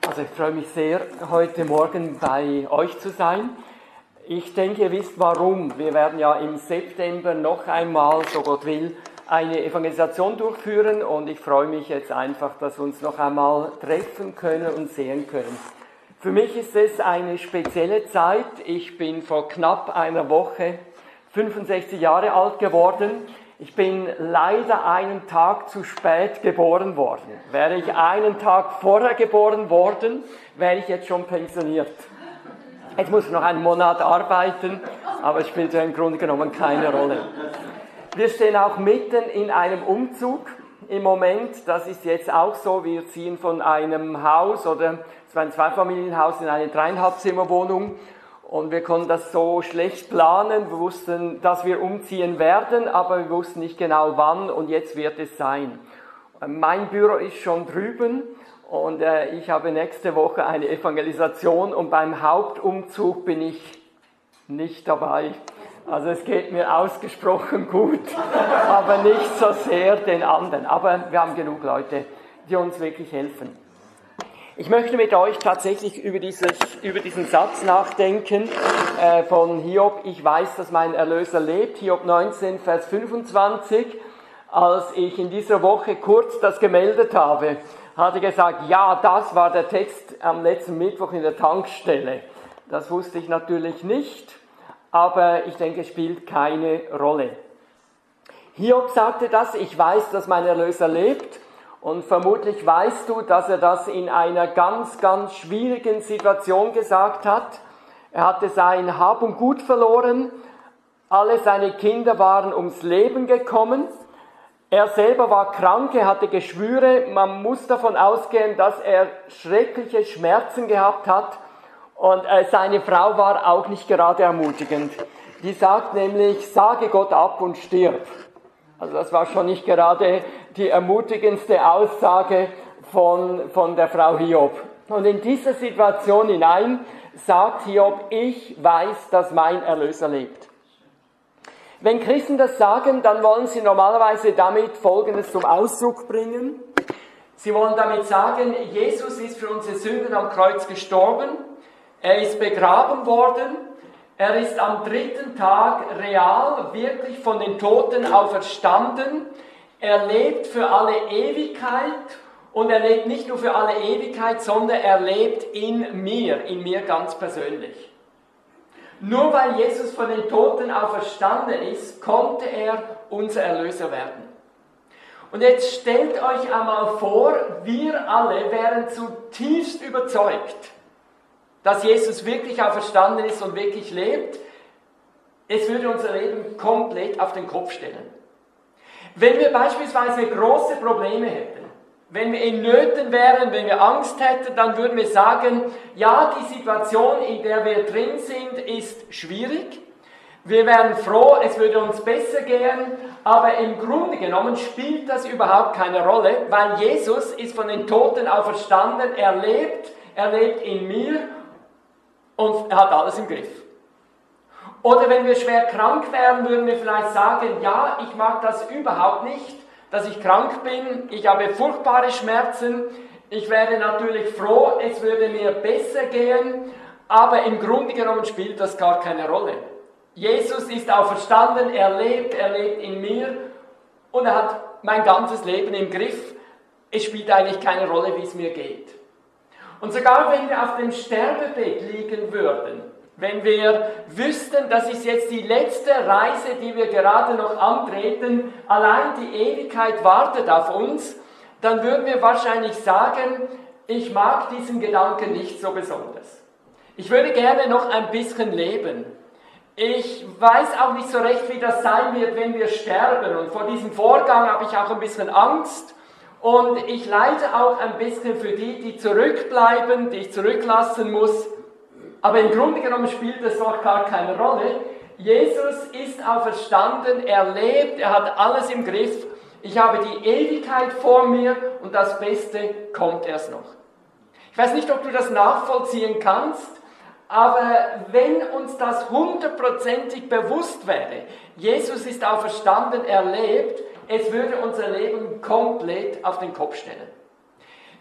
Also ich freue mich sehr, heute Morgen bei euch zu sein. Ich denke, ihr wisst warum. Wir werden ja im September noch einmal, so Gott will, eine Evangelisation durchführen und ich freue mich jetzt einfach, dass wir uns noch einmal treffen können und sehen können. Für mich ist es eine spezielle Zeit. Ich bin vor knapp einer Woche 65 Jahre alt geworden. Ich bin leider einen Tag zu spät geboren worden. Wäre ich einen Tag vorher geboren worden, wäre ich jetzt schon pensioniert. Jetzt muss ich noch einen Monat arbeiten, aber es spielt ja im Grunde genommen keine Rolle. Wir stehen auch mitten in einem Umzug im Moment. Das ist jetzt auch so, wir ziehen von einem Haus, oder es war ein Zweifamilienhaus, in eine 3,5-Zimmer-Wohnung. Und wir konnten das so schlecht planen. Wir wussten, dass wir umziehen werden, aber wir wussten nicht genau wann und jetzt wird es sein. Mein Büro ist schon drüben und ich habe nächste Woche eine Evangelisation und beim Hauptumzug bin ich nicht dabei. Also es geht mir ausgesprochen gut, aber nicht so sehr den anderen. Aber wir haben genug Leute, die uns wirklich helfen. Ich möchte mit euch tatsächlich über diesen Satz nachdenken von Hiob. Ich weiß, dass mein Erlöser lebt. Hiob 19, Vers 25. Als ich in dieser Woche kurz das gemeldet habe, hatte ich gesagt, ja, das war der Text am letzten Mittwoch in der Tankstelle. Das wusste ich natürlich nicht, aber ich denke, es spielt keine Rolle. Hiob sagte das, ich weiß, dass mein Erlöser lebt. Und vermutlich weißt du, dass er das in einer ganz, ganz schwierigen Situation gesagt hat. Er hatte sein Hab und Gut verloren, alle seine Kinder waren ums Leben gekommen, er selber war krank, er hatte Geschwüre, man muss davon ausgehen, dass er schreckliche Schmerzen gehabt hat und seine Frau war auch nicht gerade ermutigend. Die sagt nämlich, sage Gott ab und stirb. Also das war schon nicht gerade die ermutigendste Aussage von der Frau Hiob. Und in dieser Situation hinein sagt Hiob, ich weiß, dass mein Erlöser lebt. Wenn Christen das sagen, dann wollen sie normalerweise damit Folgendes zum Ausdruck bringen. Sie wollen damit sagen, Jesus ist für unsere Sünden am Kreuz gestorben, er ist begraben worden, er ist am 3. Tag real, wirklich von den Toten auferstanden. Er lebt für alle Ewigkeit und er lebt nicht nur für alle Ewigkeit, sondern er lebt in mir ganz persönlich. Nur weil Jesus von den Toten auferstanden ist, konnte er unser Erlöser werden. Und jetzt stellt euch einmal vor, wir alle wären zutiefst überzeugt, dass Jesus wirklich auferstanden ist und wirklich lebt. Es würde unser Leben komplett auf den Kopf stellen. Wenn wir beispielsweise große Probleme hätten, wenn wir in Nöten wären, wenn wir Angst hätten, dann würden wir sagen, ja, die Situation, in der wir drin sind, ist schwierig. Wir wären froh, es würde uns besser gehen, aber im Grunde genommen spielt das überhaupt keine Rolle, weil Jesus ist von den Toten auferstanden, er lebt in mir und er hat alles im Griff. Oder wenn wir schwer krank wären, würden wir vielleicht sagen, ja, ich mag das überhaupt nicht, dass ich krank bin, ich habe furchtbare Schmerzen, ich wäre natürlich froh, es würde mir besser gehen, aber im Grunde genommen spielt das gar keine Rolle. Jesus ist auferstanden, er lebt in mir und er hat mein ganzes Leben im Griff. Es spielt eigentlich keine Rolle, wie es mir geht. Und sogar wenn wir auf dem Sterbebett liegen würden, wenn wir wüssten, das ist jetzt die letzte Reise, die wir gerade noch antreten, allein die Ewigkeit wartet auf uns, dann würden wir wahrscheinlich sagen, ich mag diesen Gedanken nicht so besonders. Ich würde gerne noch ein bisschen leben. Ich weiß auch nicht so recht, wie das sein wird, wenn wir sterben. Und vor diesem Vorgang habe ich auch ein bisschen Angst. Und ich leide auch ein bisschen für die zurückbleiben, die ich zurücklassen muss. Aber im Grunde genommen spielt das doch gar keine Rolle. Jesus ist auferstanden, er lebt, er hat alles im Griff. Ich habe die Ewigkeit vor mir und das Beste kommt erst noch. Ich weiß nicht, ob du das nachvollziehen kannst, aber wenn uns das 100%ig bewusst wäre, Jesus ist auferstanden, er lebt, es würde unser Leben komplett auf den Kopf stellen.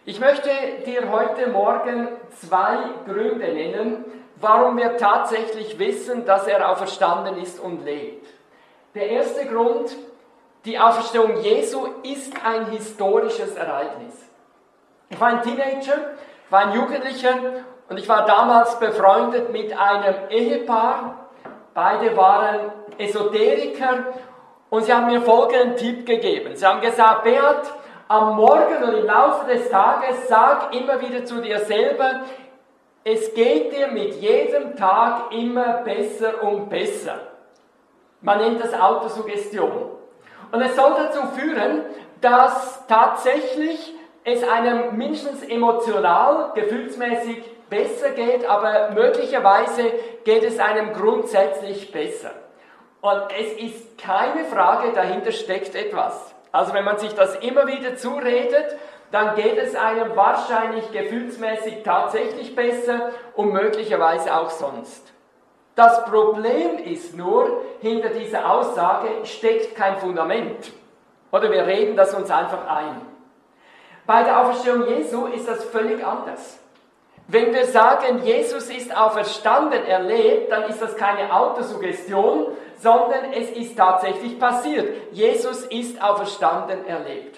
Ich möchte dir heute Morgen 2 Gründe nennen, warum wir tatsächlich wissen, dass er auferstanden ist und lebt. Der erste Grund: Die Auferstehung Jesu ist ein historisches Ereignis. Ich war ein Teenager, ich war ein Jugendlicher und ich war damals befreundet mit einem Ehepaar. Beide waren Esoteriker und sie haben mir folgenden Tipp gegeben. Sie haben gesagt: Beat, am Morgen und im Laufe des Tages sag immer wieder zu dir selber, es geht dir mit jedem Tag immer besser und besser. Man nennt das Autosuggestion. Und es soll dazu führen, dass tatsächlich es einem mindestens emotional, gefühlsmäßig besser geht, aber möglicherweise geht es einem grundsätzlich besser. Und es ist keine Frage, dahinter steckt etwas. Also wenn man sich das immer wieder zuredet, dann geht es einem wahrscheinlich gefühlsmäßig tatsächlich besser und möglicherweise auch sonst. Das Problem ist nur, hinter dieser Aussage steckt kein Fundament. Oder wir reden das uns einfach ein. Bei der Auferstehung Jesu ist das völlig anders. Wenn wir sagen, Jesus ist auferstanden, er lebt, dann ist das keine Autosuggestion, sondern es ist tatsächlich passiert. Jesus ist auferstanden, er lebt.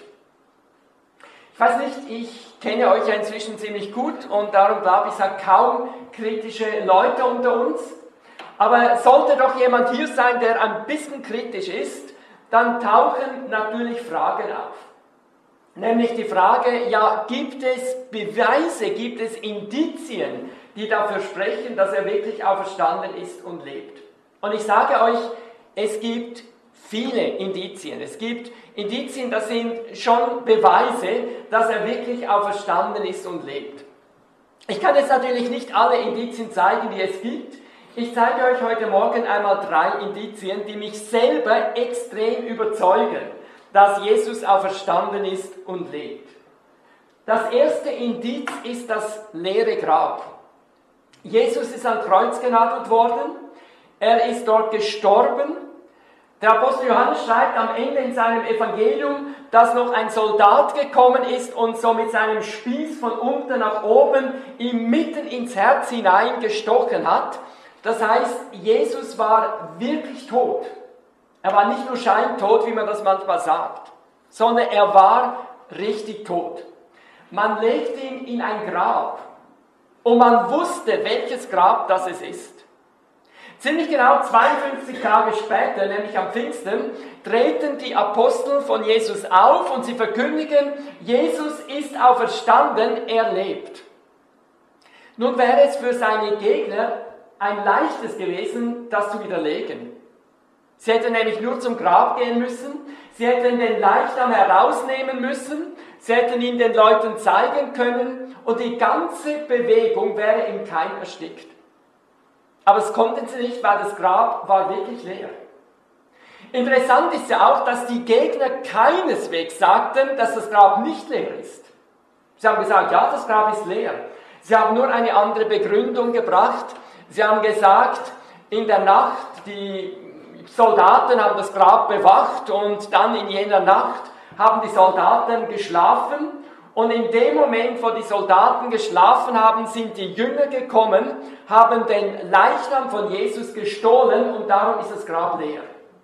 Ich weiß nicht, ich kenne euch ja inzwischen ziemlich gut und darum glaube ich, es hat kaum kritische Leute unter uns. Aber sollte doch jemand hier sein, der ein bisschen kritisch ist, dann tauchen natürlich Fragen auf. Nämlich die Frage, ja, gibt es Beweise, gibt es Indizien, die dafür sprechen, dass er wirklich auferstanden ist und lebt? Und ich sage euch, es gibt viele Indizien. Es gibt Indizien, das sind schon Beweise, dass er wirklich auferstanden ist und lebt. Ich kann jetzt natürlich nicht alle Indizien zeigen, die es gibt. Ich zeige euch heute Morgen einmal 3 Indizien, die mich selber extrem überzeugen, dass Jesus auferstanden ist und lebt. Das erste Indiz ist das leere Grab. Jesus ist ans Kreuz genagelt worden, er ist dort gestorben. Der Apostel Johannes schreibt am Ende in seinem Evangelium, dass noch ein Soldat gekommen ist und so mit seinem Spieß von unten nach oben ihm mitten ins Herz hinein gestochen hat. Das heißt, Jesus war wirklich tot. Er war nicht nur scheintot, wie man das manchmal sagt, sondern er war richtig tot. Man legte ihn in ein Grab und man wusste, welches Grab das es ist. Ziemlich genau 52 Tage später, nämlich am Pfingsten, treten die Apostel von Jesus auf und sie verkündigen, Jesus ist auferstanden, er lebt. Nun wäre es für seine Gegner ein leichtes gewesen, das zu widerlegen. Sie hätten nämlich nur zum Grab gehen müssen, sie hätten den Leichnam herausnehmen müssen, sie hätten ihn den Leuten zeigen können und die ganze Bewegung wäre im Keim erstickt. Aber das konnten sie nicht, weil das Grab war wirklich leer. Interessant ist ja auch, dass die Gegner keineswegs sagten, dass das Grab nicht leer ist. Sie haben gesagt, ja, das Grab ist leer. Sie haben nur eine andere Begründung gebracht. Sie haben gesagt, in der Nacht, die Soldaten haben das Grab bewacht und dann in jener Nacht haben die Soldaten geschlafen. Und in dem Moment, wo die Soldaten geschlafen haben, sind die Jünger gekommen, haben den Leichnam von Jesus gestohlen und darum ist das Grab leer.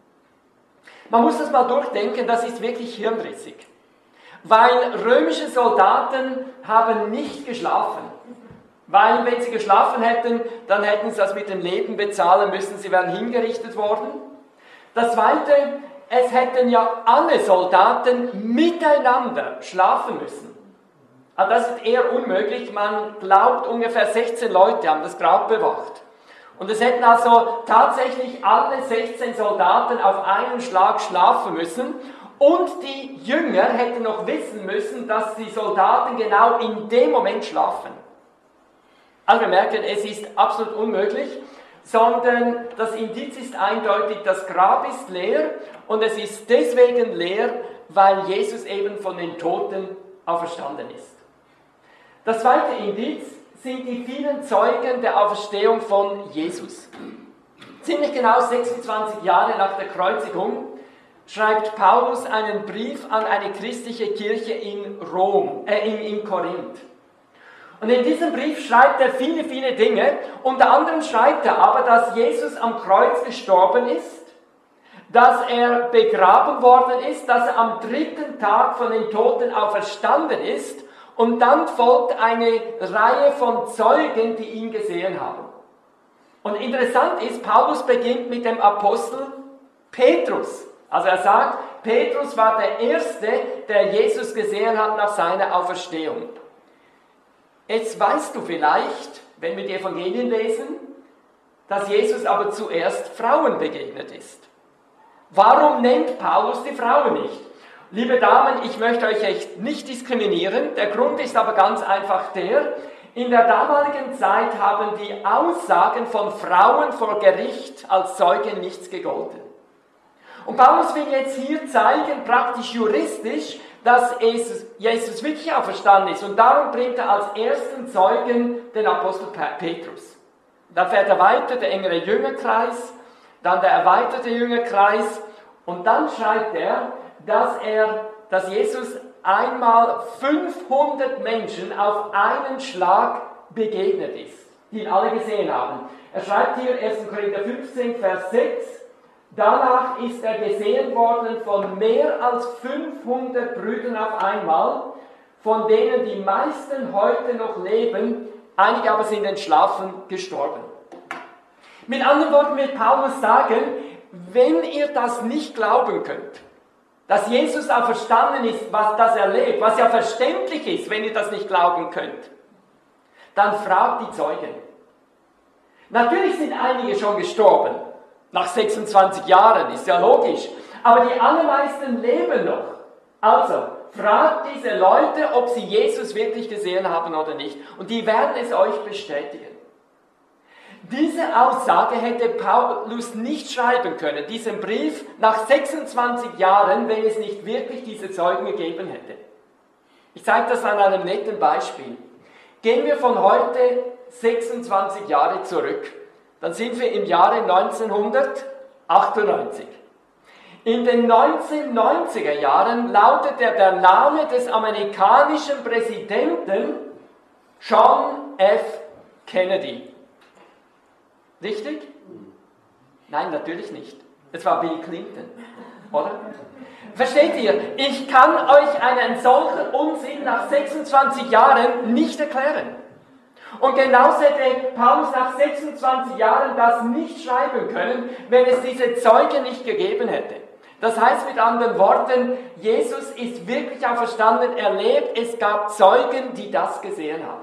Man muss das mal durchdenken, das ist wirklich hirnrissig. Weil römische Soldaten haben nicht geschlafen. Weil wenn sie geschlafen hätten, dann hätten sie das mit dem Leben bezahlen müssen, sie wären hingerichtet worden. Das Zweite, es hätten ja alle Soldaten miteinander schlafen müssen. Aber das ist eher unmöglich, man glaubt, ungefähr 16 Leute haben das Grab bewacht. Und es hätten also tatsächlich alle 16 Soldaten auf einen Schlag schlafen müssen. Und die Jünger hätten noch wissen müssen, dass die Soldaten genau in dem Moment schlafen. Also wir merken, es ist absolut unmöglich, sondern das Indiz ist eindeutig, das Grab ist leer und es ist deswegen leer, weil Jesus eben von den Toten auferstanden ist. Das zweite Indiz sind die vielen Zeugen der Auferstehung von Jesus. Ziemlich genau 26 Jahre nach der Kreuzigung schreibt Paulus einen Brief an eine christliche Kirche in Korinth. Und in diesem Brief schreibt er viele, viele Dinge. Unter anderem schreibt er aber, dass Jesus am Kreuz gestorben ist, dass er begraben worden ist, dass er am 3. Tag von den Toten auferstanden ist. Und dann folgt eine Reihe von Zeugen, die ihn gesehen haben. Und interessant ist, Paulus beginnt mit dem Apostel Petrus. Also er sagt, Petrus war der Erste, der Jesus gesehen hat nach seiner Auferstehung. Jetzt weißt du vielleicht, wenn wir die Evangelien lesen, dass Jesus aber zuerst Frauen begegnet ist. Warum nennt Paulus die Frauen nicht? Liebe Damen, ich möchte euch echt nicht diskriminieren. Der Grund ist aber ganz einfach der, in der damaligen Zeit haben die Aussagen von Frauen vor Gericht als Zeugen nichts gegolten. Und Paulus will jetzt hier zeigen, praktisch juristisch, dass Jesus wirklich auferstanden ist. Und darum bringt er als ersten Zeugen den Apostel Petrus. Dann fährt er weiter, der engere Jüngerkreis, dann der erweiterte Jüngerkreis. Und dann schreibt er, dass Jesus einmal 500 Menschen auf einen Schlag begegnet ist, die ihn alle gesehen haben. Er schreibt hier 1. Korinther 15, Vers 6, danach ist er gesehen worden von mehr als 500 Brüdern auf einmal, von denen die meisten heute noch leben, einige aber sind entschlafen gestorben. Mit anderen Worten will Paulus sagen, wenn ihr das nicht glauben könnt, dass Jesus auferstanden ist, was das erlebt, was ja verständlich ist, wenn ihr das nicht glauben könnt, dann fragt die Zeugen. Natürlich sind einige schon gestorben, nach 26 Jahren, ist ja logisch, aber die allermeisten leben noch. Also, fragt diese Leute, ob sie Jesus wirklich gesehen haben oder nicht, und die werden es euch bestätigen. Diese Aussage hätte Paulus nicht schreiben können, diesen Brief nach 26 Jahren, wenn es nicht wirklich diese Zeugen gegeben hätte. Ich zeige das an einem netten Beispiel. Gehen wir von heute 26 Jahre zurück, dann sind wir im Jahre 1998. In den 1990er Jahren lautete der Name des amerikanischen Präsidenten John F. Kennedy. Richtig? Nein, natürlich nicht. Es war Bill Clinton, oder? Versteht ihr? Ich kann euch einen solchen Unsinn nach 26 Jahren nicht erklären. Und genauso hätte Paulus nach 26 Jahren das nicht schreiben können, wenn es diese Zeugen nicht gegeben hätte. Das heißt mit anderen Worten, Jesus ist wirklich auferstanden, er lebt, es gab Zeugen, die das gesehen haben.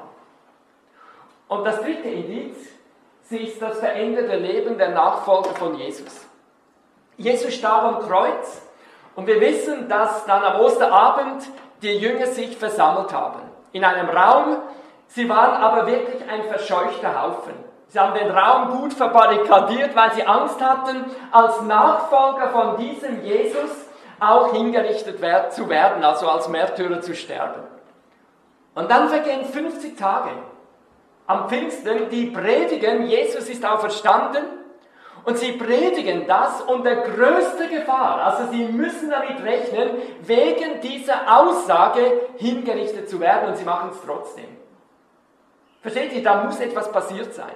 Und das dritte Indiz, sie ist das veränderte Leben der Nachfolger von Jesus. Jesus starb am Kreuz und wir wissen, dass dann am Osterabend die Jünger sich versammelt haben. In einem Raum, sie waren aber wirklich ein verscheuchter Haufen. Sie haben den Raum gut verbarrikadiert, weil sie Angst hatten, als Nachfolger von diesem Jesus auch hingerichtet zu werden, also als Märtyrer zu sterben. Und dann vergehen 50 Tage. Am Pfingsten, die predigen, Jesus ist auferstanden, und sie predigen das unter größter Gefahr. Also sie müssen damit rechnen, wegen dieser Aussage hingerichtet zu werden, und sie machen es trotzdem. Versteht ihr, da muss etwas passiert sein.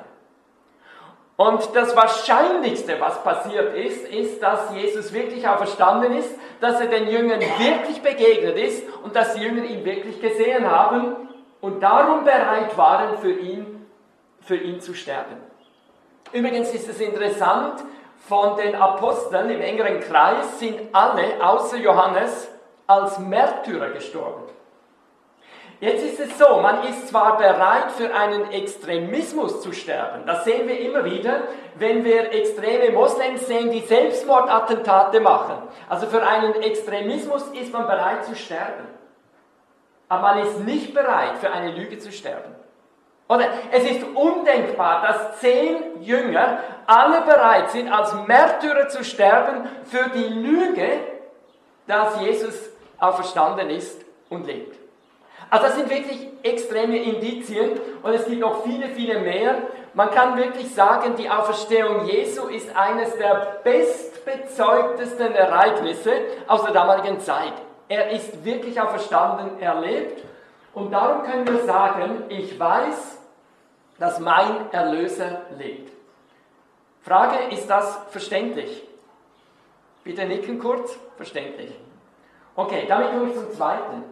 Und das Wahrscheinlichste, was passiert ist, dass Jesus wirklich auferstanden ist, dass er den Jüngern wirklich begegnet ist und dass die Jünger ihn wirklich gesehen haben und darum bereit waren, für ihn zu sterben. Übrigens ist es interessant, von den Aposteln im engeren Kreis sind alle, außer Johannes, als Märtyrer gestorben. Jetzt ist es so, man ist zwar bereit, für einen Extremismus zu sterben, das sehen wir immer wieder, wenn wir extreme Moslems sehen, die Selbstmordattentate machen. Also für einen Extremismus ist man bereit zu sterben. Aber man ist nicht bereit, für eine Lüge zu sterben. Oder es ist undenkbar, dass 10 Jünger alle bereit sind, als Märtyrer zu sterben für die Lüge, dass Jesus auferstanden ist und lebt. Also das sind wirklich extreme Indizien und es gibt noch viele, viele mehr. Man kann wirklich sagen, die Auferstehung Jesu ist eines der bestbezeugtesten Ereignisse aus der damaligen Zeit. Er ist wirklich auferstanden, erlebt. Und darum können wir sagen, ich weiß, dass mein Erlöser lebt. Frage, ist das verständlich? Bitte nicken kurz, verständlich. Okay, damit komme ich zum Zweiten.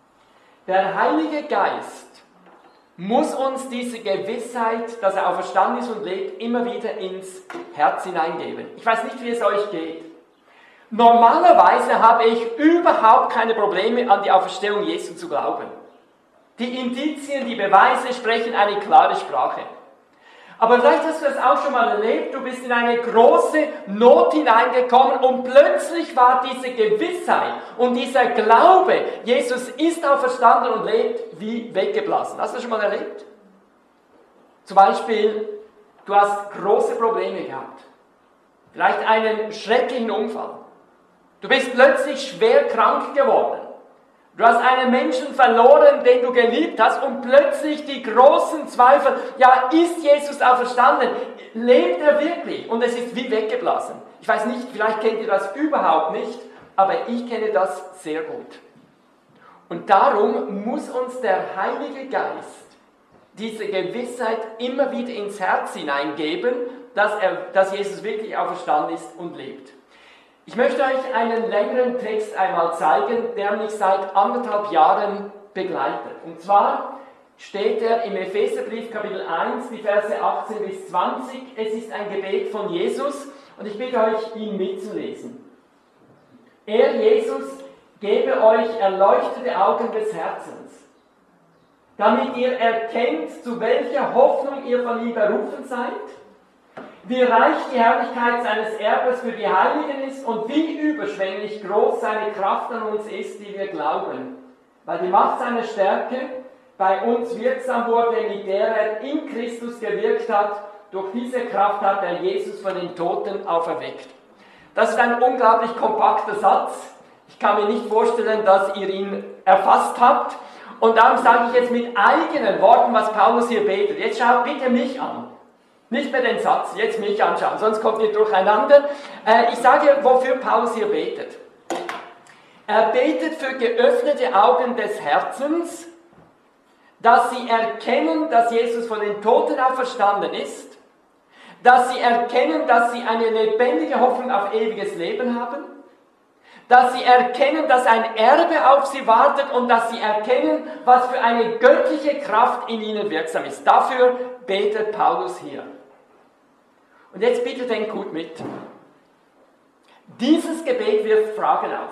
Der Heilige Geist muss uns diese Gewissheit, dass er auferstanden ist und lebt, immer wieder ins Herz hineingeben. Ich weiß nicht, wie es euch geht. Normalerweise habe ich überhaupt keine Probleme, an die Auferstehung Jesu zu glauben. Die Indizien, die Beweise sprechen eine klare Sprache. Aber vielleicht hast du das auch schon mal erlebt, du bist in eine große Not hineingekommen und plötzlich war diese Gewissheit und dieser Glaube, Jesus ist auferstanden und lebt, wie weggeblasen. Hast du das schon mal erlebt? Zum Beispiel, du hast große Probleme gehabt. Vielleicht einen schrecklichen Unfall. Du bist plötzlich schwer krank geworden. Du hast einen Menschen verloren, den du geliebt hast, und plötzlich die großen Zweifel, ja, ist Jesus auferstanden? Lebt er wirklich? Und es ist wie weggeblasen. Ich weiß nicht, vielleicht kennt ihr das überhaupt nicht, aber ich kenne das sehr gut. Und darum muss uns der Heilige Geist diese Gewissheit immer wieder ins Herz hineingeben, dass Jesus wirklich auferstanden ist und lebt. Ich möchte euch einen längeren Text einmal zeigen, der mich seit 1,5 Jahren begleitet. Und zwar steht er im Epheserbrief Kapitel 1, die Verse 18 bis 20. Es ist ein Gebet von Jesus und ich bitte euch, ihn mitzulesen. Er, Jesus, gebe euch erleuchtete Augen des Herzens, damit ihr erkennt, zu welcher Hoffnung ihr von ihm berufen seid, wie reich die Herrlichkeit seines Erbes für die Heiligen ist und wie überschwänglich groß seine Kraft an uns ist, die wir glauben. Weil die Macht seiner Stärke bei uns wirksam wurde, mit der er in Christus gewirkt hat. Durch diese Kraft hat er Jesus von den Toten auferweckt. Das ist ein unglaublich kompakter Satz. Ich kann mir nicht vorstellen, dass ihr ihn erfasst habt. Und darum sage ich jetzt mit eigenen Worten, was Paulus hier betet. Jetzt schaut bitte mich an. Nicht mehr den Satz, jetzt mich anschauen, sonst kommt ihr durcheinander. Ich sage, wofür Paulus hier betet. Er betet für geöffnete Augen des Herzens, dass sie erkennen, dass Jesus von den Toten auferstanden ist, dass sie erkennen, dass sie eine lebendige Hoffnung auf ewiges Leben haben, dass sie erkennen, dass ein Erbe auf sie wartet und dass sie erkennen, was für eine göttliche Kraft in ihnen wirksam ist. Dafür betet Paulus hier. Und jetzt bitte denkt gut mit. Dieses Gebet wirft Fragen auf.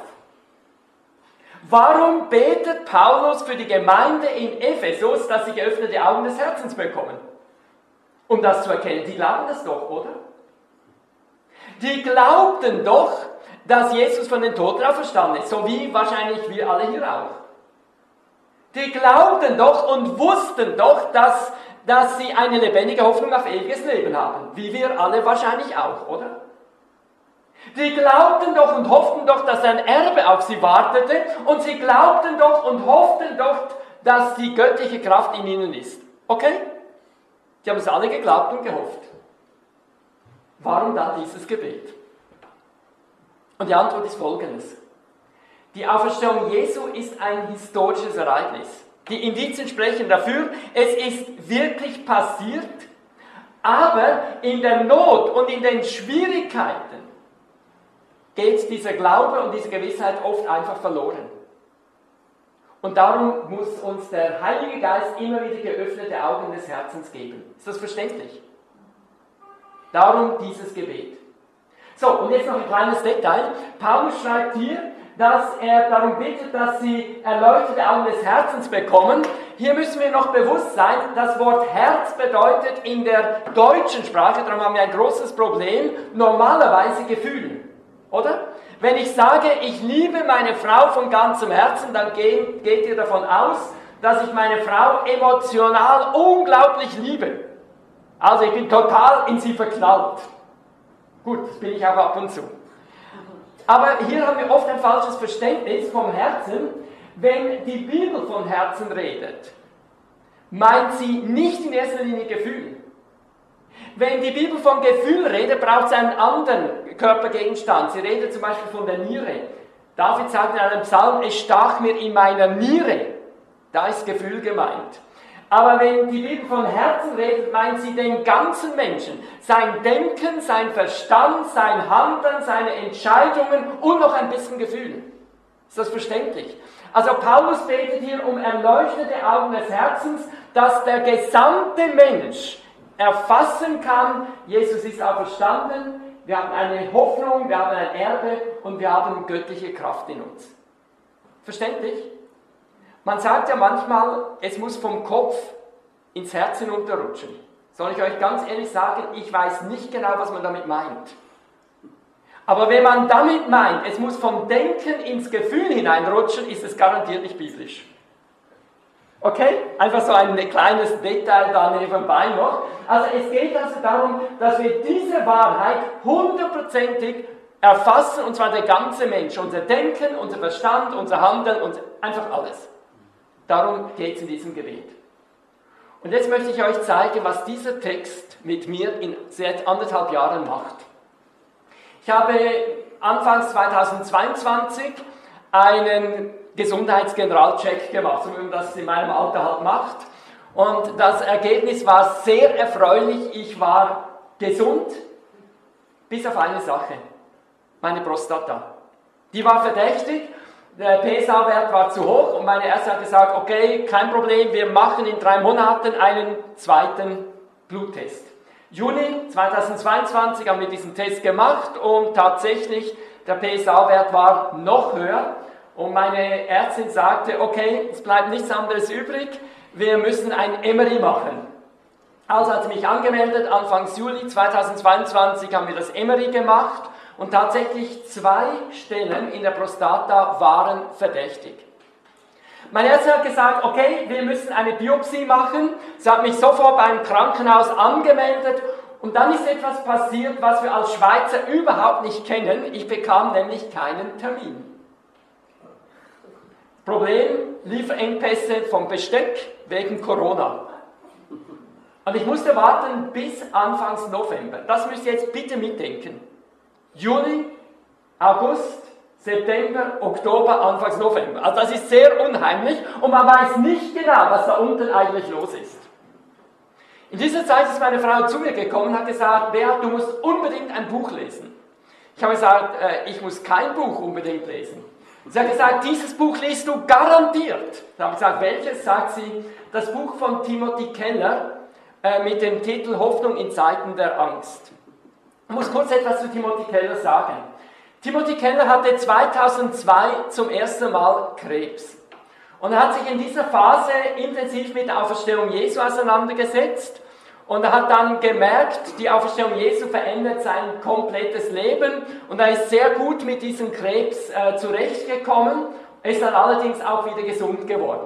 Warum betet Paulus für die Gemeinde in Ephesus, dass sie geöffnete Augen des Herzens bekommen? Um das zu erkennen. Die glauben das doch, oder? Die glaubten doch, dass Jesus von den Toten auferstanden ist, so wie wahrscheinlich wir alle hier auch. Die glaubten doch und wussten doch, dass sie eine lebendige Hoffnung auf ewiges Leben haben, wie wir alle wahrscheinlich auch, oder? Die glaubten doch und hofften doch, dass ein Erbe auf sie wartete, und sie glaubten doch und hofften doch, dass die göttliche Kraft in ihnen ist. Okay? Die haben es alle geglaubt und gehofft. Warum dann dieses Gebet? Und die Antwort ist folgendes. Die Auferstehung Jesu ist ein historisches Ereignis. Die Indizien sprechen dafür, es ist wirklich passiert, aber in der Not und in den Schwierigkeiten geht dieser Glaube und diese Gewissheit oft einfach verloren. Und darum muss uns der Heilige Geist immer wieder geöffnete Augen des Herzens geben. Ist das verständlich? Darum dieses Gebet. So, und jetzt noch ein kleines Detail. Paulus schreibt hier, dass er darum bittet, dass sie erleuchtete Augen des Herzens bekommen. Hier müssen wir noch bewusst sein, das Wort Herz bedeutet in der deutschen Sprache, darum haben wir ein großes Problem, normalerweise Gefühl. Oder? Wenn ich sage, ich liebe meine Frau von ganzem Herzen, dann geht ihr davon aus, dass ich meine Frau emotional unglaublich liebe. Also ich bin total in sie verknallt. Gut, das bin ich auch ab und zu. Aber hier haben wir oft ein falsches Verständnis vom Herzen. Wenn die Bibel von Herzen redet, meint sie nicht in erster Linie Gefühl. Wenn die Bibel vom Gefühl redet, braucht es einen anderen Körpergegenstand. Sie redet zum Beispiel von der Niere. David sagt in einem Psalm, es stach mir in meiner Niere. Da ist Gefühl gemeint. Aber wenn die Bibel von Herzen redet, meint sie den ganzen Menschen. Sein Denken, sein Verstand, sein Handeln, seine Entscheidungen und noch ein bisschen Gefühl. Ist das verständlich? Also Paulus betet hier um erleuchtete Augen des Herzens, dass der gesamte Mensch erfassen kann, Jesus ist auferstanden, wir haben eine Hoffnung, wir haben ein Erbe und wir haben göttliche Kraft in uns. Verständlich? Man sagt ja manchmal, es muss vom Kopf ins Herz hinunterrutschen. Soll ich euch ganz ehrlich sagen, ich weiß nicht genau, was man damit meint. Aber wenn man damit meint, es muss vom Denken ins Gefühl hineinrutschen, ist es garantiert nicht biblisch. Okay? Einfach so ein kleines Detail da nebenbei noch. Also es geht also darum, dass wir diese Wahrheit 100%ig erfassen, und zwar der ganze Mensch. Unser Denken, unser Verstand, unser Handeln, einfach alles. Darum geht es in diesem Gebet. Und jetzt möchte ich euch zeigen, was dieser Text mit mir in seit 1,5 Jahren macht. Ich habe anfangs 2022 einen Gesundheitsgeneralcheck gemacht, so wie man das in meinem Alter halt macht. Und das Ergebnis war sehr erfreulich. Ich war gesund, bis auf eine Sache, meine Prostata. Die war verdächtig. Der PSA-Wert war zu hoch und meine Ärztin hat gesagt, okay, kein Problem, wir machen in 3 Monaten einen zweiten Bluttest. Juni 2022 haben wir diesen Test gemacht und tatsächlich, der PSA-Wert war noch höher und meine Ärztin sagte, okay, es bleibt nichts anderes übrig, wir müssen ein MRI machen. Also hat sie mich angemeldet, Anfang Juli 2022 haben wir das MRI gemacht. Und tatsächlich 2 Stellen in der Prostata waren verdächtig. Meine Ärztin hat gesagt, okay, wir müssen eine Biopsie machen. Sie hat mich sofort beim Krankenhaus angemeldet. Und dann ist etwas passiert, was wir als Schweizer überhaupt nicht kennen. Ich bekam nämlich keinen Termin. Problem, Lieferengpässe vom Besteck wegen Corona. Und ich musste warten bis Anfang November. Das müsst ihr jetzt bitte mitdenken. Juli, August, September, Oktober, Anfang November. Also das ist sehr unheimlich und man weiß nicht genau, was da unten eigentlich los ist. In dieser Zeit ist meine Frau zu mir gekommen und hat gesagt, Beat, du musst unbedingt ein Buch lesen. Ich habe gesagt, ich muss kein Buch unbedingt lesen. Sie hat gesagt, dieses Buch liest du garantiert. Ich habe gesagt, welches? Sagt sie, das Buch von Timothy Keller mit dem Titel Hoffnung in Zeiten der Angst. Ich muss kurz etwas zu Timothy Keller sagen. Timothy Keller hatte 2002 zum ersten Mal Krebs. Und er hat sich in dieser Phase intensiv mit der Auferstehung Jesu auseinandergesetzt. Und er hat dann gemerkt, die Auferstehung Jesu verändert sein komplettes Leben. Und er ist sehr gut mit diesem Krebs zurechtgekommen, ist dann allerdings auch wieder gesund geworden.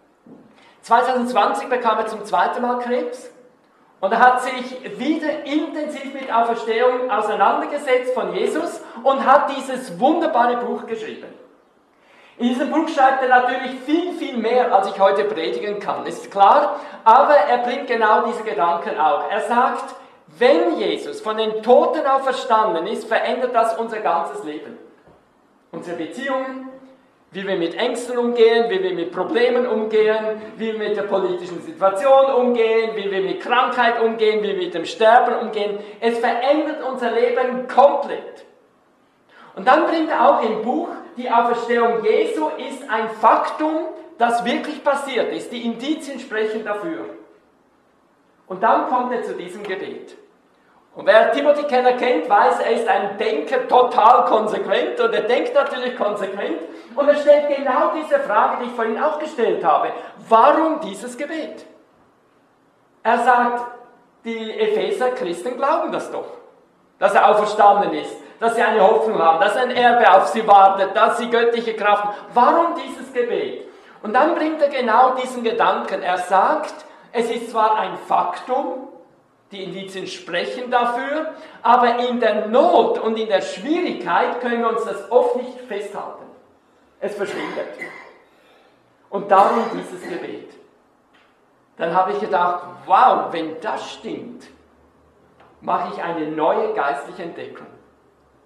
2020 bekam er zum zweiten Mal Krebs. Und er hat sich wieder intensiv mit Auferstehung auseinandergesetzt von Jesus und hat dieses wunderbare Buch geschrieben. In diesem Buch schreibt er natürlich viel, viel mehr, als ich heute predigen kann, ist klar, aber er bringt genau diese Gedanken auch. Er sagt, wenn Jesus von den Toten auferstanden ist, verändert das unser ganzes Leben. Unsere Beziehungen, wie wir mit Ängsten umgehen, wie wir mit Problemen umgehen, wie wir mit der politischen Situation umgehen, wie wir mit Krankheit umgehen, wie wir mit dem Sterben umgehen. Es verändert unser Leben komplett. Und dann bringt er auch im Buch, die Auferstehung Jesu ist ein Faktum, das wirklich passiert ist. Die Indizien sprechen dafür. Und dann kommt er zu diesem Gebet. Und wer Timothy Keller kennt, weiß, er ist ein Denker total konsequent und er denkt natürlich konsequent und er stellt genau diese Frage, die ich vorhin auch gestellt habe. Warum dieses Gebet? Er sagt, die Epheser Christen glauben das doch, dass er auferstanden ist, dass sie eine Hoffnung haben, dass ein Erbe auf sie wartet, dass sie göttliche Kraft haben. Warum dieses Gebet? Und dann bringt er genau diesen Gedanken. Er sagt, es ist zwar ein Faktum, die Indizien sprechen dafür, aber in der Not und in der Schwierigkeit können wir uns das oft nicht festhalten. Es verschwindet. Und darum dieses Gebet. Dann habe ich gedacht, wow, wenn das stimmt, mache ich eine neue geistliche Entdeckung.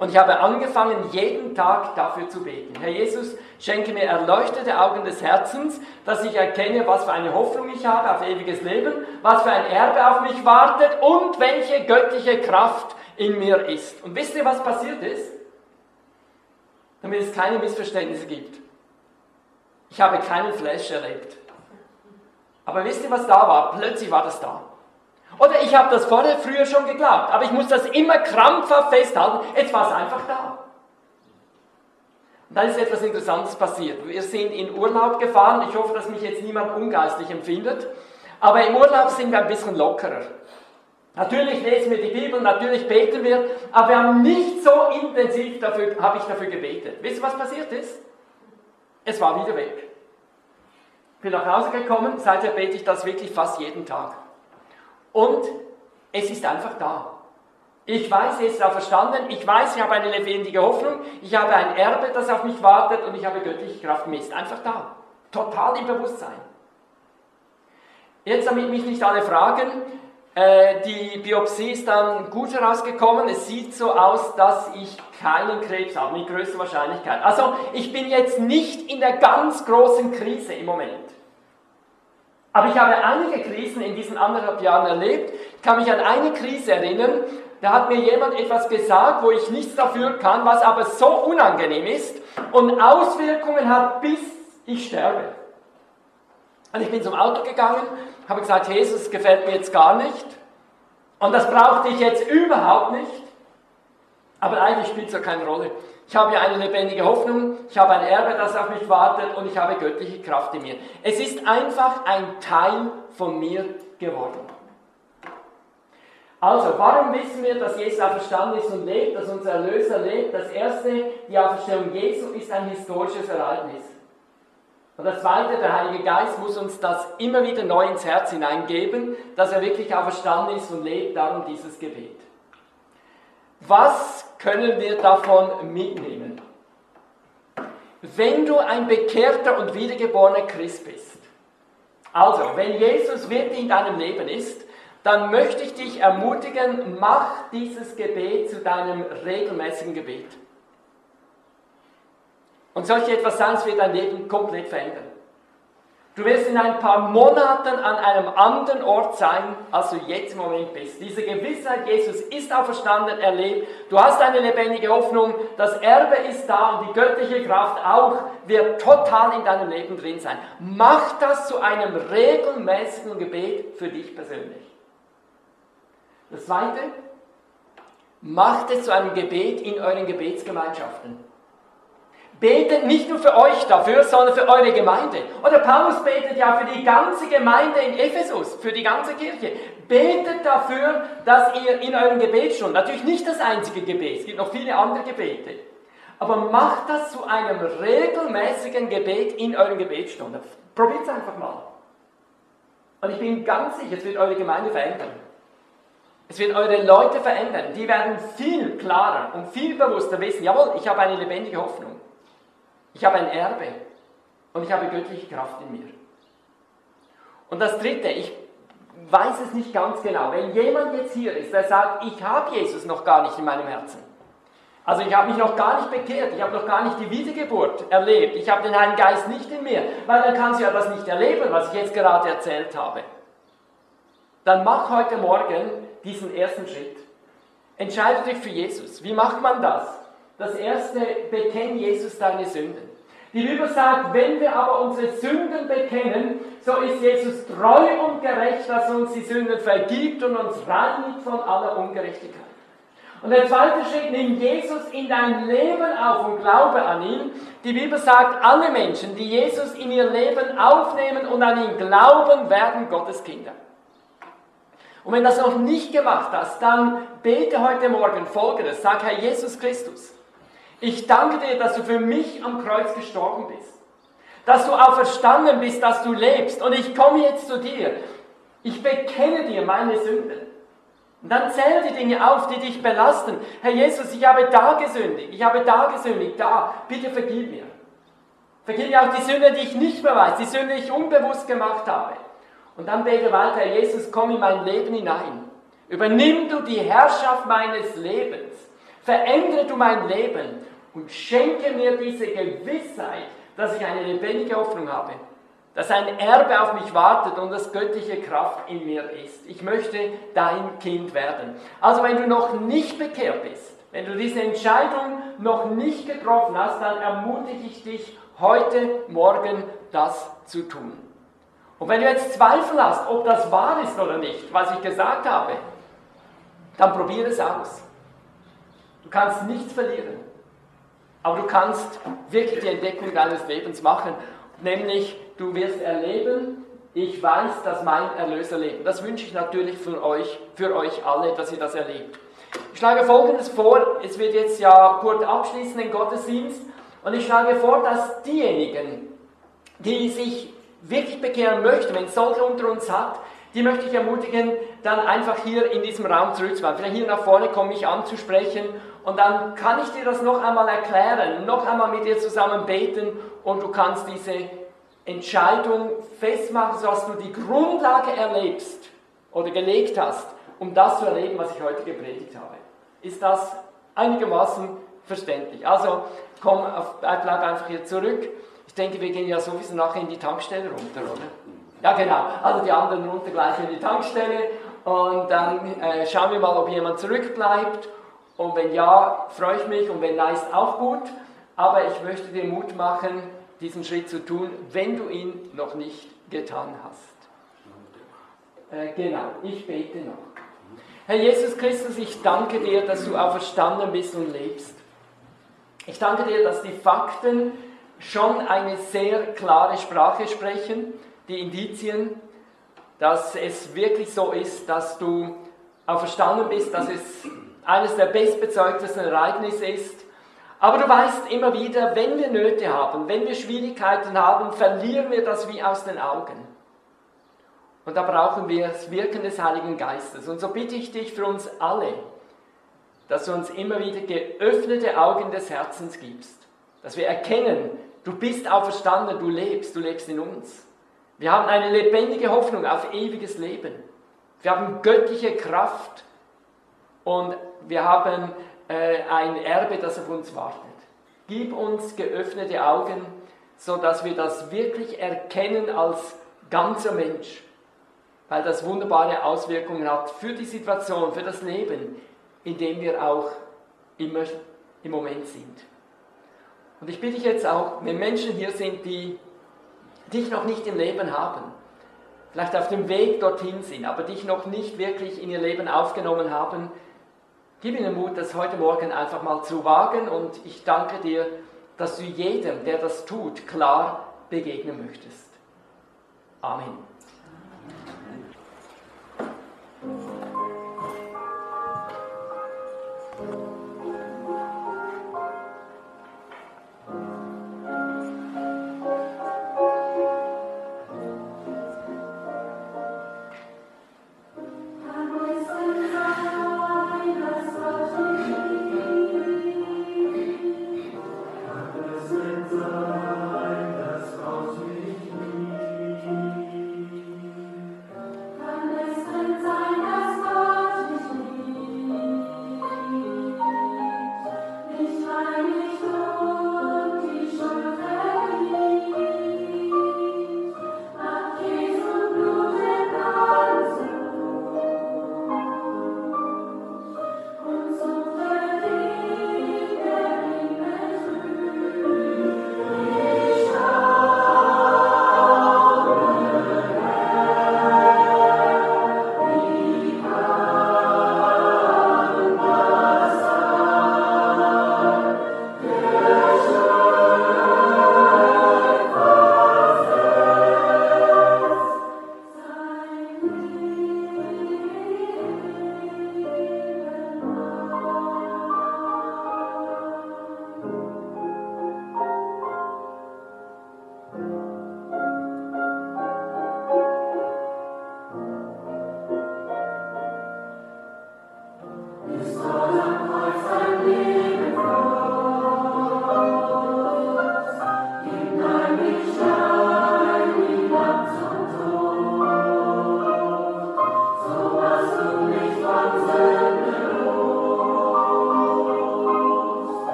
Und ich habe angefangen, jeden Tag dafür zu beten. Herr Jesus, schenke mir erleuchtete Augen des Herzens, dass ich erkenne, was für eine Hoffnung ich habe auf ewiges Leben, was für ein Erbe auf mich wartet und welche göttliche Kraft in mir ist. Und wisst ihr, was passiert ist? Damit es keine Missverständnisse gibt. Ich habe keinen Flash erlebt. Aber wisst ihr, was da war? Plötzlich war das da. Oder ich habe das früher schon geglaubt, aber ich muss das immer krampfhaft festhalten. Jetzt war es einfach da. Und dann ist etwas Interessantes passiert. Wir sind in Urlaub gefahren. Ich hoffe, dass mich jetzt niemand ungeistlich empfindet. Aber im Urlaub sind wir ein bisschen lockerer. Natürlich lesen wir die Bibel, natürlich beten wir, aber wir haben nicht so intensiv habe ich dafür gebetet. Wisst ihr, was passiert ist? Es war wieder weg. Ich bin nach Hause gekommen, seither bete ich das wirklich fast jeden Tag. Und es ist einfach da. Ich weiß, es ist auferstanden, ich weiß, ich habe eine lebendige Hoffnung, ich habe ein Erbe, das auf mich wartet und ich habe göttliche Kraft in mir. Ist einfach da. Total im Bewusstsein. Jetzt, damit mich nicht alle fragen, die Biopsie ist dann gut herausgekommen. Es sieht so aus, dass ich keinen Krebs habe, mit größter Wahrscheinlichkeit. Also, ich bin jetzt nicht in der ganz großen Krise im Moment. Aber ich habe einige Krisen in diesen 1,5 Jahren erlebt. Ich kann mich an eine Krise erinnern, da hat mir jemand etwas gesagt, wo ich nichts dafür kann, was aber so unangenehm ist und Auswirkungen hat, bis ich sterbe. Und ich bin zum Auto gegangen, habe gesagt, Jesus, das gefällt mir jetzt gar nicht. Und das brauchte ich jetzt überhaupt nicht. Aber eigentlich spielt es ja keine Rolle. Ich habe ja eine lebendige Hoffnung, ich habe ein Erbe, das auf mich wartet und ich habe göttliche Kraft in mir. Es ist einfach ein Teil von mir geworden. Also, warum wissen wir, dass Jesus auferstanden ist und lebt, dass unser Erlöser lebt? Das erste, die Auferstehung Jesu ist ein historisches Ereignis. Und das zweite, der Heilige Geist muss uns das immer wieder neu ins Herz hineingeben, dass er wirklich auferstanden ist und lebt, darum dieses Gebet. Was können wir davon mitnehmen? Wenn du ein bekehrter und wiedergeborener Christ bist, also wenn Jesus wirklich in deinem Leben ist, dann möchte ich dich ermutigen, mach dieses Gebet zu deinem regelmäßigen Gebet. Und solche etwas sein, es wird dein Leben komplett verändern. Du wirst in ein paar Monaten an einem anderen Ort sein, als du jetzt im Moment bist. Diese Gewissheit, Jesus ist auferstanden, erlebt. Du hast eine lebendige Hoffnung, das Erbe ist da und die göttliche Kraft auch, wird total in deinem Leben drin sein. Mach das zu einem regelmäßigen Gebet für dich persönlich. Das zweite, macht es zu einem Gebet in euren Gebetsgemeinschaften. Betet nicht nur für euch dafür, sondern für eure Gemeinde. Oder Paulus betet ja für die ganze Gemeinde in Ephesus, für die ganze Kirche. Betet dafür, dass ihr in euren Gebetsstunden, natürlich nicht das einzige Gebet, es gibt noch viele andere Gebete, aber macht das zu einem regelmäßigen Gebet in euren Gebetsstunden. Probiert es einfach mal. Und ich bin ganz sicher, es wird eure Gemeinde verändern. Es wird eure Leute verändern. Die werden viel klarer und viel bewusster wissen, jawohl, ich habe eine lebendige Hoffnung. Ich habe ein Erbe und ich habe göttliche Kraft in mir. Und das dritte, ich weiß es nicht ganz genau, wenn jemand jetzt hier ist, der sagt, ich habe Jesus noch gar nicht in meinem Herzen. Also ich habe mich noch gar nicht bekehrt, ich habe noch gar nicht die Wiedergeburt erlebt, ich habe den Heiligen Geist nicht in mir, weil dann kannst du ja das nicht erleben, was ich jetzt gerade erzählt habe. Dann mach heute Morgen diesen ersten Schritt. Entscheide dich für Jesus. Wie macht man das? Das erste, bekenn Jesus deine Sünden. Die Bibel sagt, wenn wir aber unsere Sünden bekennen, so ist Jesus treu und gerecht, dass er uns die Sünden vergibt und uns reinigt von aller Ungerechtigkeit. Und der zweite Schritt, nimm Jesus in dein Leben auf und glaube an ihn. Die Bibel sagt, alle Menschen, die Jesus in ihr Leben aufnehmen und an ihn glauben, werden Gottes Kinder. Und wenn du das noch nicht gemacht hast, dann bete heute Morgen Folgendes. Sag, Herr Jesus Christus, ich danke dir, dass du für mich am Kreuz gestorben bist. Dass du auferstanden bist, dass du lebst. Und ich komme jetzt zu dir. Ich bekenne dir meine Sünden. Und dann zähl die Dinge auf, die dich belasten. Herr Jesus, ich habe da gesündigt. Ich habe da gesündigt. Da, bitte vergib mir. Vergib mir auch die Sünde, die ich nicht mehr weiß. Die Sünde, die ich unbewusst gemacht habe. Und dann bete weiter, Herr Jesus, komm in mein Leben hinein. Übernimm du die Herrschaft meines Lebens. Verändere du mein Leben und schenke mir diese Gewissheit, dass ich eine lebendige Hoffnung habe, dass ein Erbe auf mich wartet und dass göttliche Kraft in mir ist. Ich möchte dein Kind werden. Also wenn du noch nicht bekehrt bist, wenn du diese Entscheidung noch nicht getroffen hast, dann ermutige ich dich, heute Morgen das zu tun. Und wenn du jetzt Zweifel hast, ob das wahr ist oder nicht, was ich gesagt habe, dann probiere es aus. Du kannst nichts verlieren. Aber du kannst wirklich die Entdeckung deines Lebens machen. Nämlich, du wirst erleben, ich weiß, dass mein Erlöser lebt. Das wünsche ich natürlich für euch alle, dass ihr das erlebt. Ich schlage Folgendes vor, es wird jetzt ja kurz abschließen, den Gottesdienst. Und ich schlage vor, dass diejenigen, die sich wirklich bekehren möchten, wenn es solche unter uns hat, die möchte ich ermutigen, dann einfach hier in diesem Raum zurückzukommen. Vielleicht hier nach vorne komme ich anzusprechen und dann kann ich dir das noch einmal erklären, noch einmal mit dir zusammen beten und du kannst diese Entscheidung festmachen, sodass du die Grundlage erlebst oder gelegt hast, um das zu erleben, was ich heute gepredigt habe. Ist das einigermaßen verständlich? Also bleib einfach hier zurück. Ich denke, wir gehen ja sowieso nachher in die Tankstelle runter, oder? Ja, genau. Also die anderen runter gleich in die Tankstelle und dann schauen wir mal, ob jemand zurückbleibt. Und wenn ja, freue ich mich und wenn nein, ist auch gut. Aber ich möchte dir Mut machen, diesen Schritt zu tun, wenn du ihn noch nicht getan hast. Genau, ich bete noch. Herr Jesus Christus, ich danke dir, dass du auferstanden bist und lebst. Ich danke dir, dass die Fakten schon eine sehr klare Sprache sprechen, die Indizien, dass es wirklich so ist, dass du auferstanden bist, dass es eines der bestbezeugtesten Ereignisse ist. Aber du weißt immer wieder, wenn wir Nöte haben, wenn wir Schwierigkeiten haben, verlieren wir das wie aus den Augen. Und da brauchen wir das Wirken des Heiligen Geistes. Und so bitte ich dich für uns alle, dass du uns immer wieder geöffnete Augen des Herzens gibst. Dass wir erkennen, du bist auferstanden, du lebst in uns. Wir haben eine lebendige Hoffnung auf ewiges Leben. Wir haben göttliche Kraft und wir haben ein Erbe, das auf uns wartet. Gib uns geöffnete Augen, sodass wir das wirklich erkennen als ganzer Mensch, weil das wunderbare Auswirkungen hat für die Situation, für das Leben, in dem wir auch immer im Moment sind. Und ich bitte dich jetzt auch, wenn Menschen hier sind, die dich noch nicht im Leben haben, vielleicht auf dem Weg dorthin sind, aber dich noch nicht wirklich in ihr Leben aufgenommen haben, gib ihnen Mut, das heute Morgen einfach mal zu wagen und ich danke dir, dass du jedem, der das tut, klar begegnen möchtest. Amen.